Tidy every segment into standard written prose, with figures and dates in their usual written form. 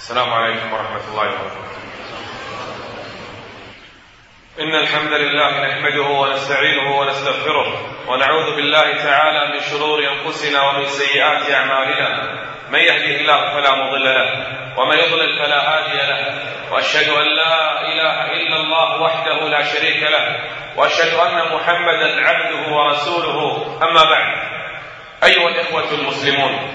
السلام عليكم ورحمة الله وبركاته. إن الحمد لله نحمده ونستعينه ونستغفره ونعوذ بالله تعالى من شرور أنفسنا ومن سيئات أعمالنا، من يهده الله فلا مضل له ومن يضلل فلا هادي له، وأشهد أن لا إله إلا الله وحده لا شريك له، وأشهد أن محمدا عبده ورسوله. أما بعد، أيها الإخوة المسلمون،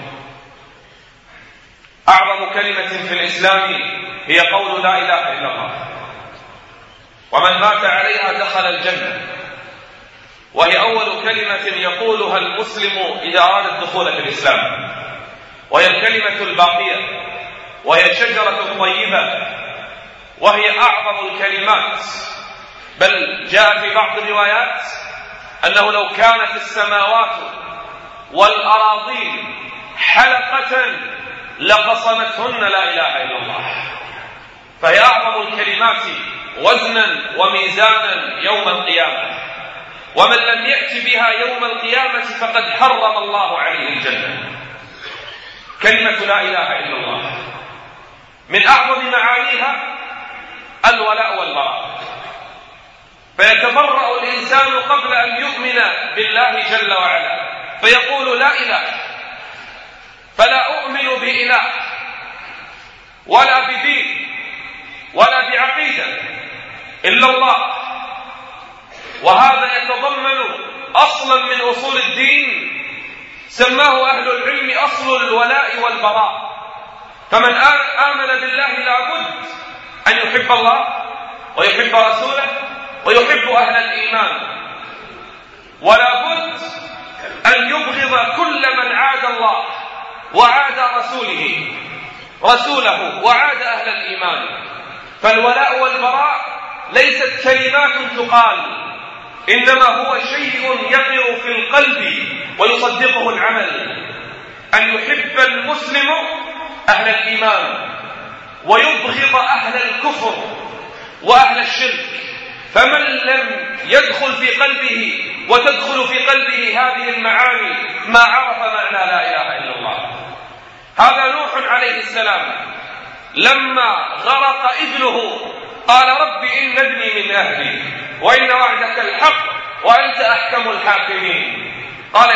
أعظم كلمة في الإسلام هي قول لا إله إلا الله، ومن مات عليها دخل الجنة، وهي أول كلمة يقولها المسلم إذا أراد الدخول في الإسلام، وهي الكلمة الباقية، وهي الشجرة طيبة، وهي أعظم الكلمات. بل جاء في بعض الروايات أنه لو كانت السماوات والأراضين حلقة لقصمتهن لا إله إلا الله، فهي أعظم الكلمات وزنا وميزانا يوم القيامة، ومن لم يأت بها يوم القيامة فقد حرم الله عليه الجنة. كلمة لا إله إلا الله من أعظم معانيها الولاء والبراء، فيتبرأ الإنسان قبل أن يؤمن بالله جل وعلا، فيقول لا إله، فلا أؤمن بإله ولا بدين ولا بعقيدة إلا الله. وهذا يتضمن أصلا من أصول الدين سماه أهل العلم أصل الولاء والبراء. فمن آمن بالله لابد أن يحب الله ويحب رسوله ويحب أهل الإيمان، ولابد أن يبغض كل من عاد الله وعاد رسوله وعاد أهل الإيمان. فالولاء والبراء ليست كلمات تقال، إنما هو شيء يقع في القلب ويصدقه العمل، أن يحب المسلم أهل الإيمان ويبغض أهل الكفر وأهل الشرك. فمن لم يدخل في قلبه وتدخل في قلبه هذه المعاني ما عرف معنى لا إله إلا الله. هذا نوح عليه السلام لما غرق ابنه قال رب إن ابني من أهلي وإن وعدك الحق وأنت أحكم الحاكمين. قال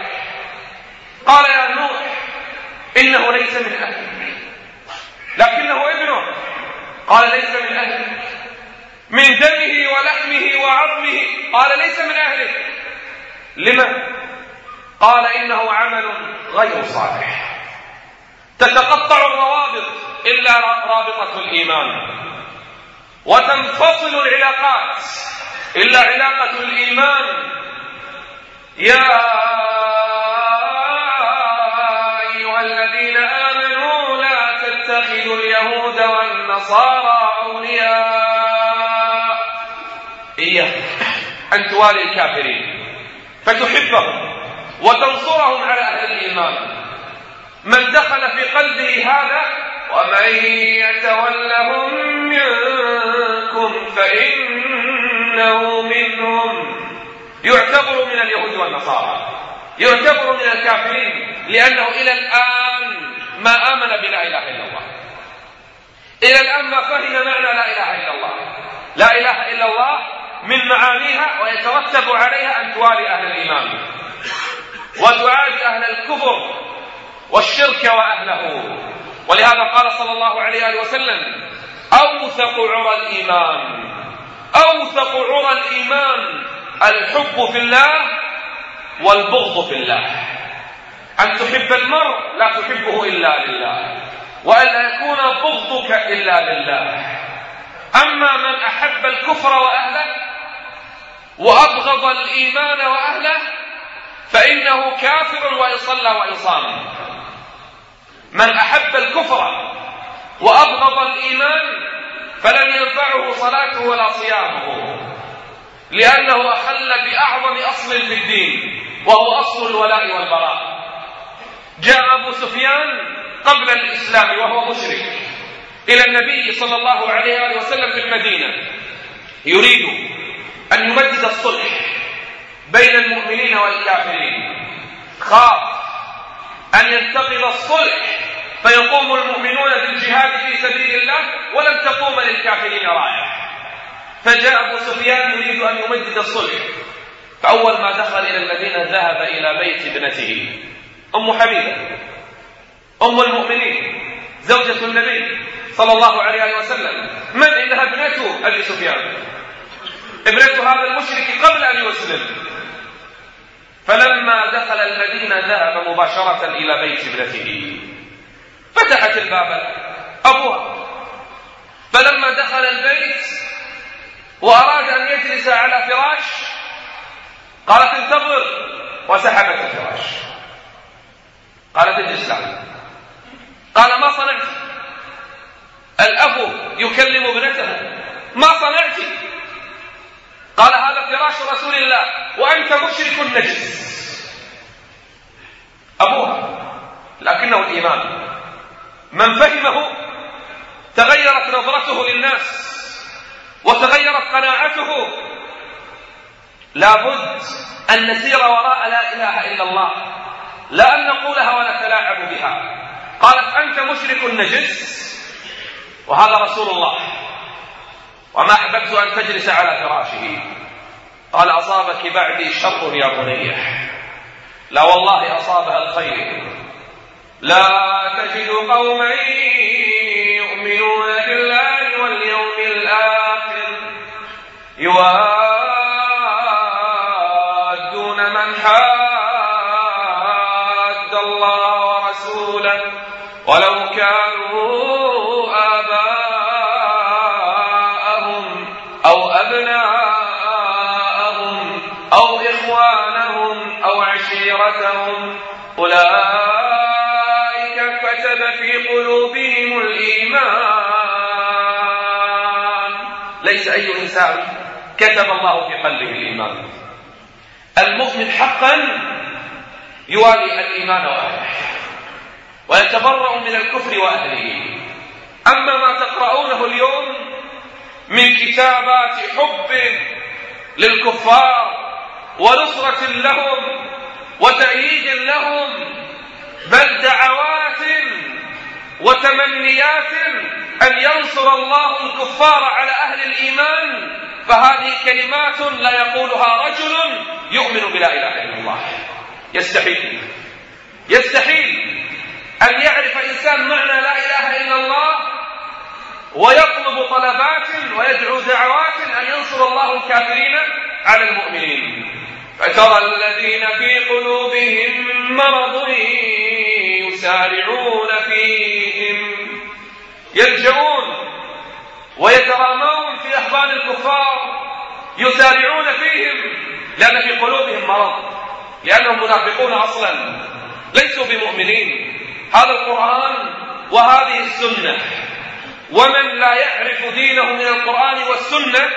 يا نوح إنه ليس من أهلك لكنه ابنه. قال ليس من أهلك، من دمه ولحمه وعظمه. قال ليس من أهلك. لما؟ قال إنه عمل غير صالح، تتقطع الروابط إلا رابطة الإيمان، وتنفصل العلاقات إلا علاقة الإيمان. يا أيها الذين آمنوا لا تتخذوا اليهود والنصارى أولياء. إياك أن توالي الكافرين فتحبهم وتنصرهم على أهل الإيمان. من دخل في قلبه هذا ومن يتولهم منكم فإنه منهم، يعتبر من اليهود والنصارى، يعتبر من الكافرين، لأنه إلى الآن ما آمن بلا إله إلا الله، إلى الآن ما فهم معنى لا إله إلا الله. لا إله إلا الله من معانيها ويترتب عليها أن توالي أهل الإيمان وتعادي أهل الكفر والشرك وأهله. ولهذا قال صلى الله عليه وسلم أوثق عرى الإيمان الحب في الله والبغض في الله. أن تحب المرء لا تحبه إلا لله، وألا يكون بغضك إلا لله. أما من أحب الكفر وأهله وأبغض الإيمان وأهله فإنه كافر وإن صلى وإن صام. من أحب الكفر وأبغض الإيمان فلن ينفعه صلاته ولا صيامه، لأنه أخل بأعظم أصل في الدين وهو أصل الولاء والبراء. جاء أبو سفيان قبل الإسلام وهو مشرك إلى النبي صلى الله عليه وسلم في المدينة، يريد أن يمدد الصلح بين المؤمنين والكافرين، خاف أن ينتقض الصلح فيقوم المؤمنون بالجهاد في ولم تقوم للكافرين راية. فجاء أبو سفيان يريد أن يمدد الصلح، فأول ما دخل إلى المدينة ذهب إلى بيت ابنته أم حبيبة أم المؤمنين زوجة النبي صلى الله عليه وسلم. من إنها ابنة أبي سفيان، ابنة هذا المشرك قبل أن يسلم. فلما دخل المدينة ذهب مباشرة إلى بيت ابنته، فتحت الباب أبوها. فلما دخل البيت وأراد أن يجلس على فراش قالت انتظر، وسحبت الفراش. قالت اجلس لها. قال ما صنعت؟ الأب يكلم ابنته، ما صنعت؟ قال هذا فراش رسول الله وأنت مشرك نجس. أبوها، لكنه الإيمان من فهمه تغيرت نظرته للناس وتغيرت قناعته. لابد أن نسير وراء لا إله إلا الله، لا أن نقولها ونتلاعب بها. قالت أنت مشرك نجس وهذا رسول الله، وما أحببت أن تجلس على فراشه. قال أصابك بعدي شر يا بني. لا والله أصابها الخير. لا تجد قوما يؤمنون بالله واليوم الآخر يوادون من حاد الله ورسوله ولو كانوا آباءهم أو أبناءهم أو إخوانهم أو عشيرتهم أولئك كتب في قلوبهم الإيمان. ليس أي إنسان كتب الله في قلبه الإيمان. المؤمن حقا يوالي الإيمان وأهله ويتبرأ من الكفر وأهله. أما ما تقرؤونه اليوم من كتابات حب للكفار ونصرة لهم وتأييد لهم، بل دعوات وتمنيات أن ينصر الله الكفار على أهل الإيمان، فهذه كلمات لا يقولها رجل يؤمن بلا إله إلا الله. يستحيل أن يعرف إنسان معنى لا إله إلا الله ويطلب طلبات ويدعو دعوات أن ينصر الله الكافرين على المؤمنين. فترى الذين في قلوبهم مرض يسارعون فيهم، يلجؤون ويترامون في أحضان الكفار، يسارعون فيهم لأن في قلوبهم مرض، لأنهم منافقون أصلا ليسوا بمؤمنين. هذا القرآن وهذه السنة، ومن لا يعرف دينه من القرآن والسنة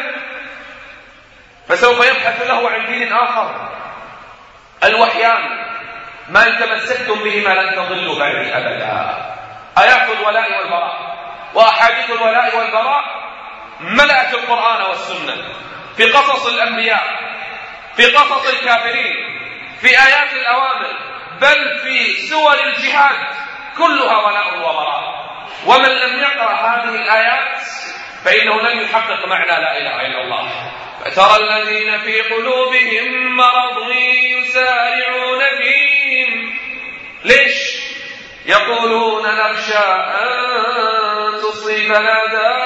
فسوف يبحث له عن دين آخر. الوحيان ما إن تمسكتم بهما لن تضلوا بعدي أبدا. آيات الولاء والبراء وأحاديث الولاء والبراء ملأت القرآن والسنة، في قصص الأنبياء، في قصص الكافرين، في آيات الأوامر، بل في سور الجهاد، كلها ولاء وبراء. ومن لم يقرأ هذه الآيات فإنه لم يحقق معنى لا إله إلا الله. فترى الذين في قلوبهم مرض يسارعون فيهم. ليش؟ يقولون نخشى أن تصيبنا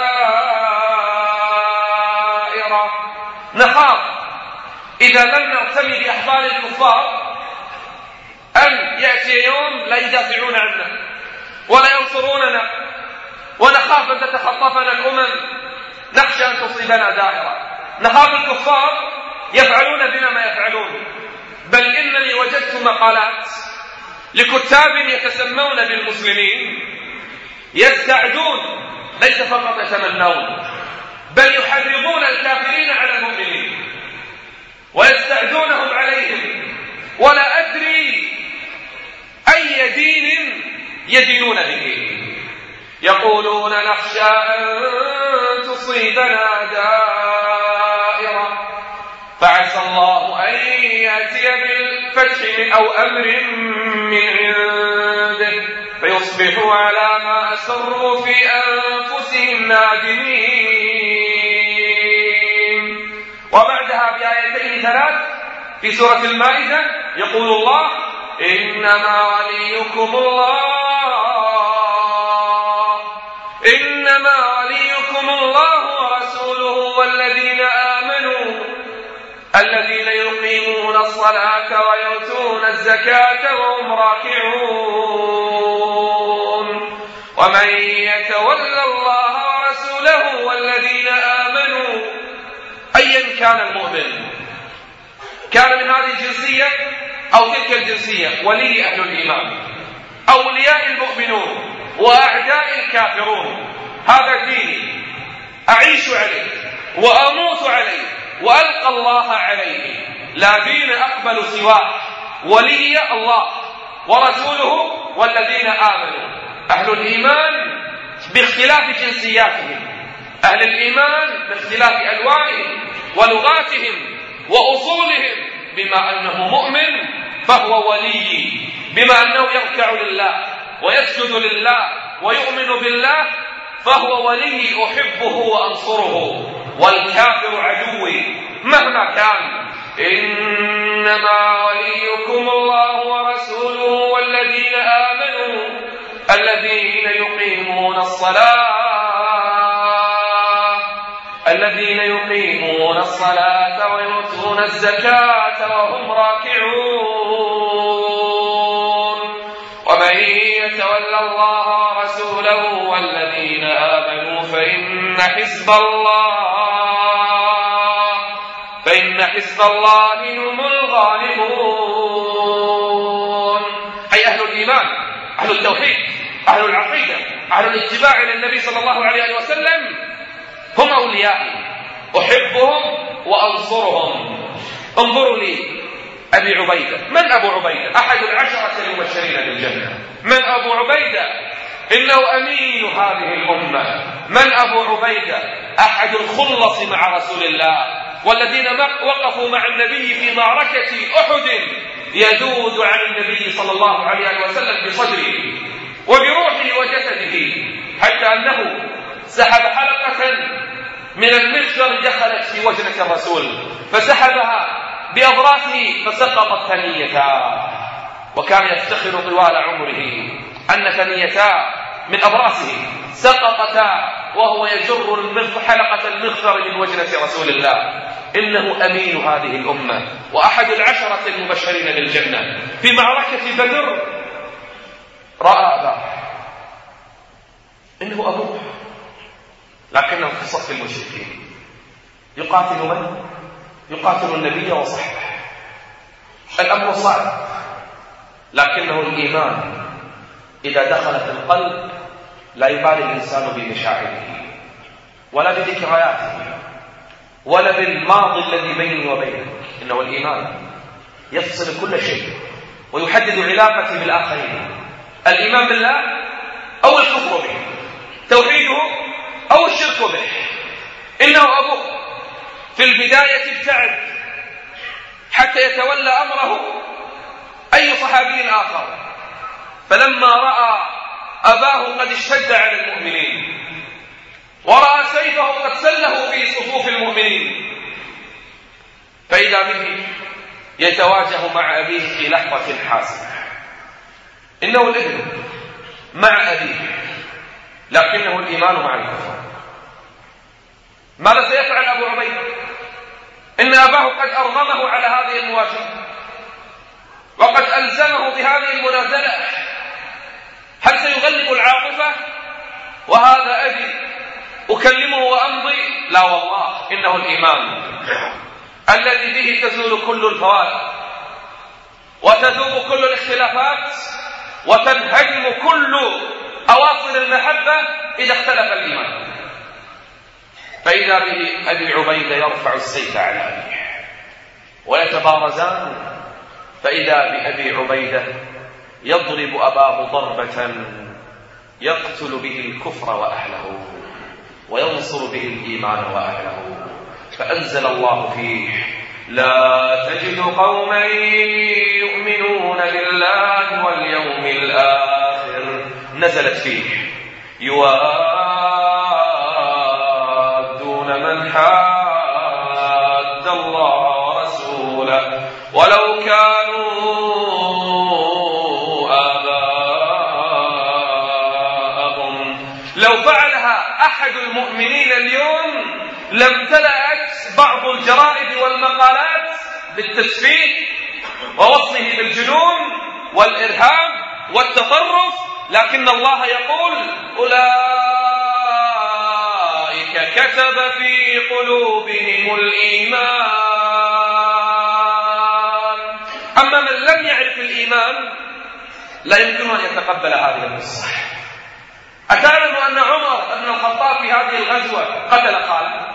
دائرة. نخاف إذا لم نعتمد بأحبال الكفار أن يأتي يوم لا يدافعون عنا ولا ينصروننا، ونخاف أن تتخطفنا الأمم. نخشى أن تصيبنا دائرة. نخاف الكفار يفعلون بنا ما يفعلون. بل إنني وجدت مقالات لكتاب يتسمون بالمسلمين يستعدون، ليس فقط يتمنون، بل يحرضون الكافرين على المؤمنين ويستعدونهم عليهم. ولا أدري أي دين يدينون به. يقولون نخشى أن تصيبنا دائرة فعسى الله أن يأتي بالفتح أو أمر من عنده فيصبحوا على ما أسروا في أنفسهم أنفسهم نادمين. وبعدها بآيتين 3 في سورة المائدة يقول الله: إنما وليكم الله ورسوله والذين آمنوا الذين يقيمون الصلاة ويؤتون الزكاة وهم راكعون. ومن يتول الله ورسوله والذين آمنوا، أيا كان المؤمن، كان من هذه الجنسية أو تلك الجنسية، ولي أهل الإيمان، أولياء المؤمنون وأعداء الكافرون، هذا ديني أعيش عليه وأموت عليه وألقى الله عليه، لا دين أقبل سواه، ولي الله ورسوله والذين آمنوا. أهل الإيمان باختلاف جنسياتهم، أهل الإيمان باختلاف ألوانهم ولغاتهم وأصولهم، بما أنه مؤمن فهو ولي، بما أنه يركع لله ويسجد لله ويؤمن بالله فهو ولي، أحبه وأنصره، والكافر عدوي مهما كان. إنما وليكم الله ورسوله والذين آمنوا الذين يقيمون الصلاة ويؤتون الزكاة وهم راكعون. ومن يتول الله ورسوله والذين آمنوا فإن حزب الله هم الغالبون. أي أهل الإيمان، أهل التوحيد، أهل العقيدة، أهل الاتباع للنبي صلى الله عليه وسلم هم أوليائي، أحبهم وأنصرهم. انظروا لي أبي عبيدة. من أبو عبيدة؟ أحد 10 المبشرين بالجنة. من أبو عبيدة؟ إنه أمين هذه الأمة. من أبو عبيدة؟ أحد الخلص مع رسول الله، والذين وقفوا مع النبي في معركة أحد، يذود عن النبي صلى الله عليه وسلم بصدره وبروحه وجسده، حتى أنه سحب حلقة من المخشر دخلت في وجنة الرسول فسحبها بأضراسه فسقطت ثنيتاه، وكان يفتخر طوال عمره أن ثنيتا من أضراسه سقطتا وهو يجر حلقة المخشر من وجنة رسول الله. إنه أمين هذه الأمة وأحد 10 المبشرين بالجنة. في معركة بدر رأى أباه، إنه أبوه، لكنه في صف المشركين يقاتل من؟ يقاتل النبي وصحبه. الأمر صعب، لكنه الإيمان إذا دخل في القلب لا يبالي الإنسان بمشاعره ولا بذكرياته ولا بالماضي الذي بيني وبينك. إنه الإيمان يفصل كل شيء ويحدد علاقته بالآخرين. الإيمان بالله أو الكفر به، توحيده أو الشرك به. إنه أبوه في البداية ابتعد حتى يتولى أمره أي صحابي آخر، فلما رأى أباه قد اشتد على المؤمنين ورأى سيفه قد سله في صفوف المؤمنين، فإذا به يتواجه مع أبيه في لحظة حاسمة. إنه الابن مع أبيه، لكنه الإيمان مع الكفر. ماذا سيفعل أبو عبيدة؟ إن أباه قد أرغمه على هذه المواجهة وقد ألزمه بهذه المنازلة. هل سيغلب العاطفة وهذا أبي أكلمه وأمضي؟ لا والله، إنه الإيمان الذي به تزول كل الفوارق وتذوب كل الاختلافات وتنهدم كل أواصر المحبة إذا اختلف الإيمان. فإذا به أبي عبيدة يرفع السيف على أبيه ويتبارزان، فإذا بأبي عبيدة يضرب أباه ضربة يقتل به الكفر وأهله وينصر به الإيمان وأهله. فأنزل الله فيه: لا تجد قوما يؤمنون بالله واليوم الآخر، نزلت فيه: يوادون ولو كانوا آباءهم. لو فعلها أحد المؤمنين اليوم لامتلأت بعض الجرائد والمقالات بالتسفيه ووصفه بالجنون والإرهاب والتطرف، لكن الله يقول أولئك كتب في قلوبهم الإيمان. أما من لم يعرف الإيمان لا يمكن أن يتقبل هذه القصة. أتعلم أن عمر بن الخطاب في هذه الغزوة قتل خالد؟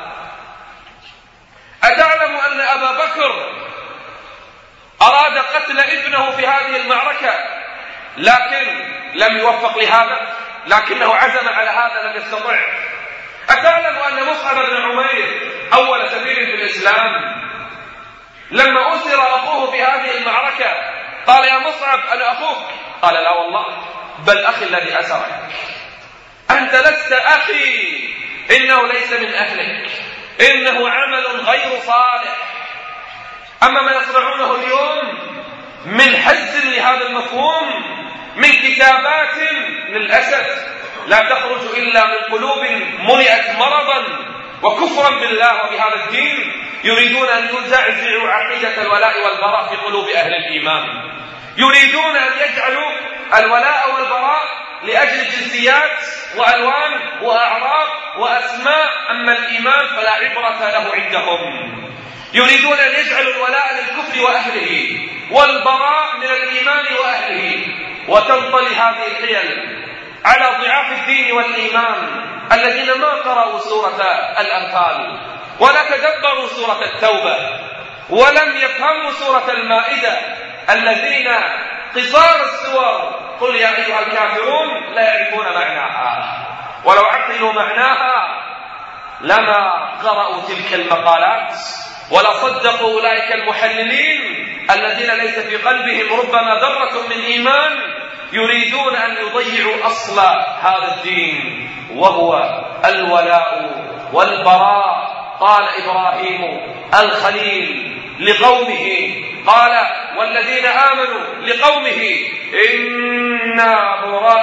أتعلم أن أبا بكر أراد قتل ابنه في هذه المعركة لكن لم يوفق لهذا، لكنه عزم على هذا لم يستطع؟ أتعلم أن مصعب بن عمير أول سبيل في الإسلام لما أسر أخوه في هذه المعركة قال يا مصعب أنا أخوك؟ قال لا والله بل أخي الذي أسرك، أنت لست أخي، إنه ليس من أهلك، إنه عمل غير صالح. أما ما يصنعونه اليوم من حز لهذا المفهوم من كتابات للأسف لا تخرج إلا من قلوب ملئت مرضا وكفرا بالله وبهذا الدين، يريدون أن يزعزعوا عقيدة الولاء والبراء في قلوب أهل الإيمان، يريدون أن يجعلوا الولاء والبراء لأجل جنسيات وألوان وأعراق وأسماء، أما الإيمان فلا عبرة له عندهم. يريدون أن يجعلوا الولاء للكفر وأهله والبراء من الإيمان وأهله، وتنطلي هذه الحيل على ضعاف الدين والإيمان الذين ما قرأوا سورة الأنفال ولا تدبروا سورة التوبة ولم يفهموا سورة المائدة، الذين قصار السور قل يا أيها الكافرون لا يعرفون معناها، ولو عقلوا معناها لما قرأوا تلك المقالات ولا صدقوا أولئك المحللين الذين ليس في قلبهم ربما ذرة من إيمان، يريدون أن يضيعوا أصل هذا الدين وهو الولاء والبراء. قال إبراهيم الخليل لقومه، قال والذين آمنوا لقومه إنا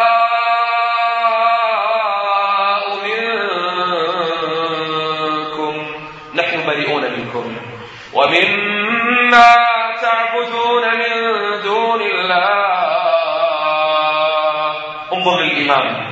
براء منكم نحن بريئون منكم ومما تعبدون من دون الله. انظر للإمام،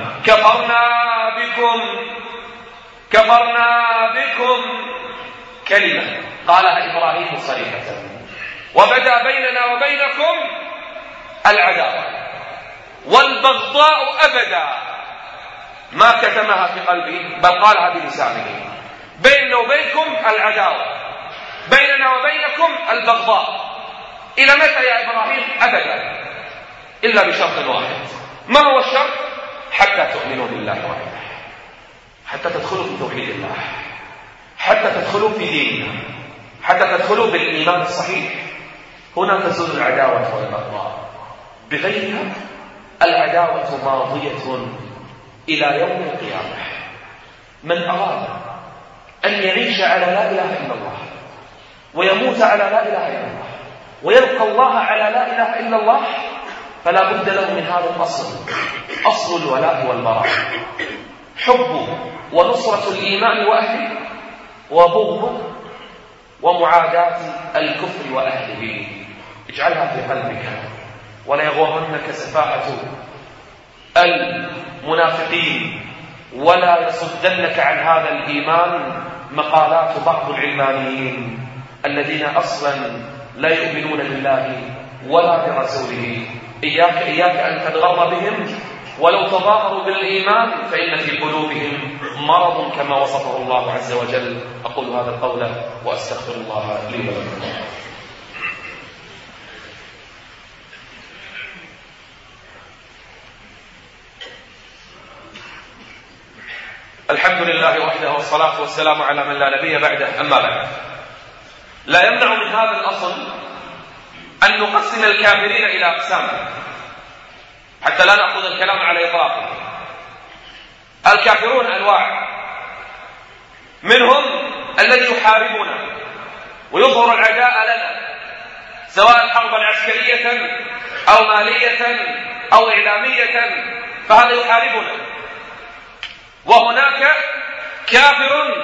كفرنا بكم كلمة قالها إبراهيم صريحة، وبدأ بيننا وبينكم العداوة والبغضاء أبدا، ما كتمها في قلبه بل قالها بلسانه. بيننا وبينكم العداوة، بيننا وبينكم البغضاء. إلى متى يا إبراهيم؟ أبدا، إلا بشرط واحد. ما هو الشرط؟ حتى تؤمنوا بالله وحده، حتى تدخلوا في توحيد الله، حتى تدخلوا في ديننا، حتى تدخلوا بالإيمان الصحيح. هنا تزول العداوة والبغضاء، بغيرها العداوة ماضية إلى يوم القيامة. من أراد أن يعيش على لا إله إلا الله ويموت على لا إله إلا الله ويلقى الله على لا إله إلا الله فلا بد له من هذا الأصل، أصل الولاء والبراء، حب ونصرة الإيمان وأهله، وبغض ومعاداة الكفر وأهله. اجعلها في قلبك ولا يغرنك سفاهة المنافقين، ولا يصدنك عن هذا الإيمان مقالات بعض العلمانيين الذين أصلا لا يؤمنون بالله ولا برسوله. إياك أن تتغر بهم، ولو تظاهروا بالإيمان فإن في قلوبهم مرض كما وصفه الله عز وجل. أقول هذا القول وأستغفر الله لي ولكم. الحمد لله وحده والصلاة والسلام على من لا نبي بعده. أما بعد، لا يمنع من هذا الأصل أن نقسم الكافرين إلى أقسام حتى لا نأخذ الكلام على إطلاقه. الكافرون أنواع، منهم الذي يحاربنا ويظهر العداء لنا سواء حربا عسكرية أو مالية أو إعلامية، فهذا يحاربنا. وهناك كافر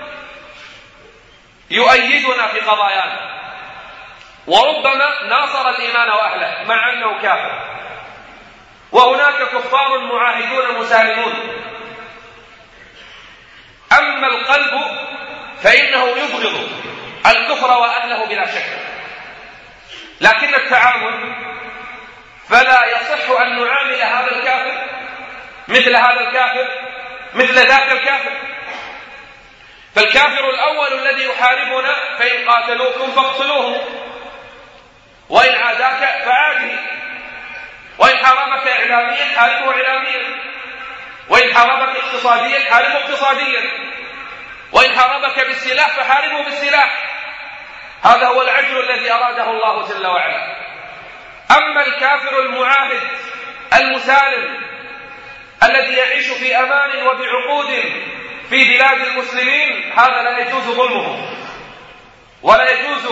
يؤيدنا في قضايانا، وربما ناصر الإيمان وأهله مع أنه كافر. وهناك كفار معاهدون مسالمون. أما القلب فإنه يبغض الكفر وأهله بلا شك، لكن التعامل فلا يصح أن نعامل هذا الكافر مثل هذا الكافر مثل ذاك الكافر. فالكافر الأول الذي يحاربنا فإن قاتلوكم فاقتلوهم، وإن عاداك فعاده، وإن حاربك إعلاميا حاربه إعلاميا، وإن حاربك اقتصاديا حاربه اقتصاديا، وإن حاربك بالسلاح فحاربه بالسلاح. هذا هو العدل الذي أراده الله جل وعلا. أما الكافر المعاهد المسالم الذي يعيش في أمان وبعقود في بلاد المسلمين، هذا لا يجوز ظلمه ولا يجوز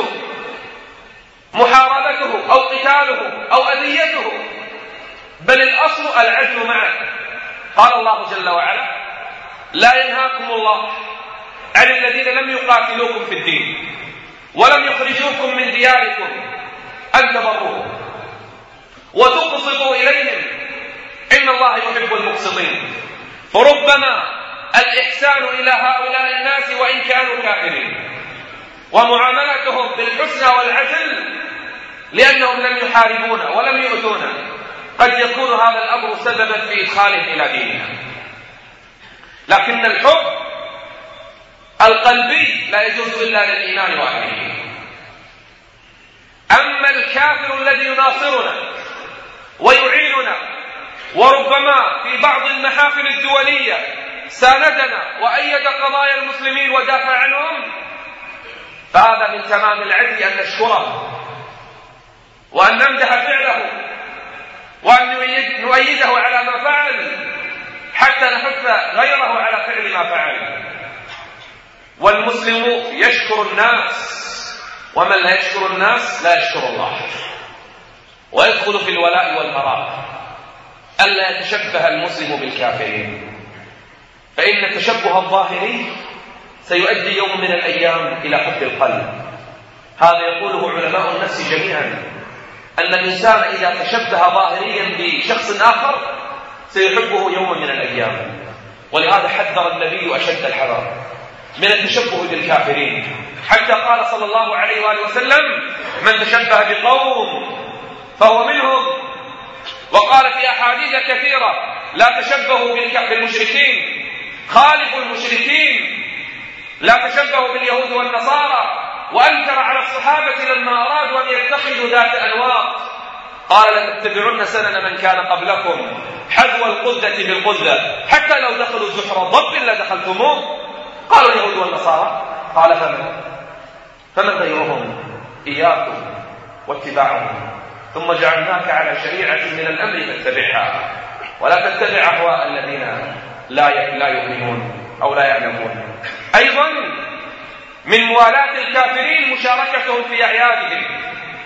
محاربته أو قتاله أو أذيته، بل الأصل العدل معه. قال الله جل وعلا: لا ينهاكم الله عن الذين لم يقاتلوكم في الدين ولم يخرجوكم من دياركم أن تبروهم وتقسطوا إليهم إن الله يحب المقسطين. فربما الإحسان إلى هؤلاء الناس وإن كانوا كافرين ومعاملتهم بالحسنى والعدل لأنهم لم يحاربونا ولم يؤذونا قد يكون هذا الأمر سببا في إدخالهم إلى ديننا. لكن الحب القلبي لا يجوز إلا للإيمان وأهله. أما الكافر الذي يناصرنا ويعيننا وربما في بعض المحافل الدولية ساندنا وأيد قضايا المسلمين ودافع عنهم، فهذا من تمام العدل أن نشكره وأن نمدح فعله وأن نؤيده على ما فعل حتى نحث غيره على فعل ما فعل. والمسلم يشكر الناس، ومن لا يشكر الناس لا يشكر الله. ويدخل في الولاء والبراء ألا يتشبه المسلم بالكافرين، فإن التشبه الظاهري سيؤدي يوم من الأيام إلى حب القلب. هذا يقوله علماء النفس جميعا، أن الإنسان إذا تشبه ظاهريا بشخص آخر سيحبه يوم من الأيام. ولهذا حذر النبي أشد الحذر من التشبه بالكافرين، حتى قال صلى الله عليه وآله وسلم: من تشبه بقوم فهو منهم. وقال في أحاديث كثيرة: لا تشبهوا بالمشركين، خالفوا المشركين، لا تشبهوا باليهود والنصارى. وأنكر على الصحابة لما أرادوا أن يتخذوا ذات أنواط قال: لتتبعن سنن من كان قبلكم حذو القذة بالقذة حتى لو دخلوا زحر ضب لدخلتموه. قالوا اليهود والنصارى، قال: فمن غيرهم؟ إياكم واتباعهم، ثم جعلناك على شريعة من الأمر فاتبعها ولا تتبع أهواء الذين لا يؤمنون أو لا يعلمون. أيضا من موالاة الكافرين مشاركتهم في أعيادهم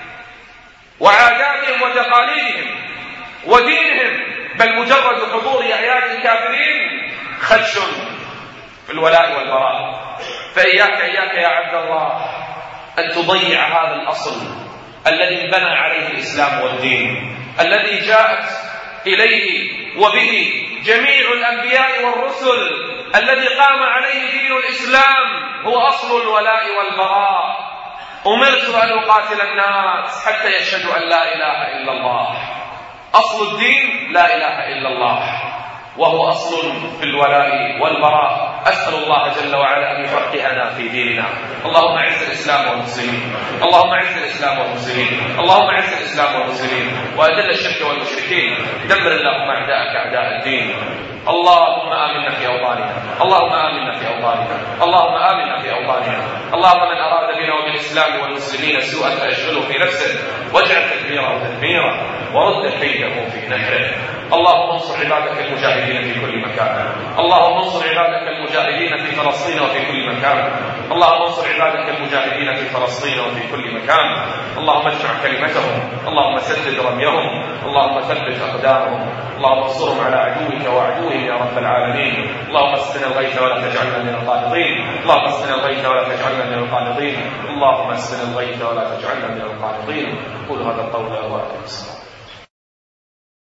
وعاداتهم وتقاليدهم ودينهم، بل مجرد حضور أعياد الكافرين خدش في الولاء والبراء. فإياك يا عبد الله أن تضيع هذا الأصل الذي انبنى عليه الإسلام والدين، الذي جاءت إليه وبه جميع الأنبياء والرسل، الذي قام عليه دين الإسلام هو أصل الولاء والبراء. أمرت أن أقاتل الناس حتى يشهدوا أن لا إله إلا الله. أصل الدين لا إله إلا الله، وهو أصل في الولاء والبراء. أسأل الله جل وعلا أن يفقهنا في ديننا. اللهم أعز الإسلام والمسلمين، اللهم أعز الإسلام والمسلمين، اللهم أعز الإسلام والمسلمين، وأذل الشرك والمشركين. دمر اللهم أعداءك أعداء الدين. اللهم آمنا في أوطاننا، اللهم آمنا في أوطاننا، اللهم آمنا في أوطاننا. اللهم من أراد بنا وبالإسلام والمسلمين سوءا فأشغله في نفسه واجعل تدبيره تدميرا ورد كيده في نحره. اللهم انصر عبادك المجاهدين في كل مكان. اللهم انصر عبادك المجاهدين في فلسطين وفي كل مكان. اللهم انصر عبادك المجاهدين في فلسطين وفي كل مكان. اللهم اجمع كلمتهم، اللهم سدد رميهم، اللهم ثبت اقدامهم، اللهم انصرهم على عدوك وعدوهم يا رب العالمين. اللهم اسقنا الغيث ولا تجعلنا من القانطين. اللهم اسقنا الغيث ولا تجعلنا من القانطين. اللهم اسقنا الغيث ولا تجعلنا من القانطين. قول هذا القول واقم الصلاة.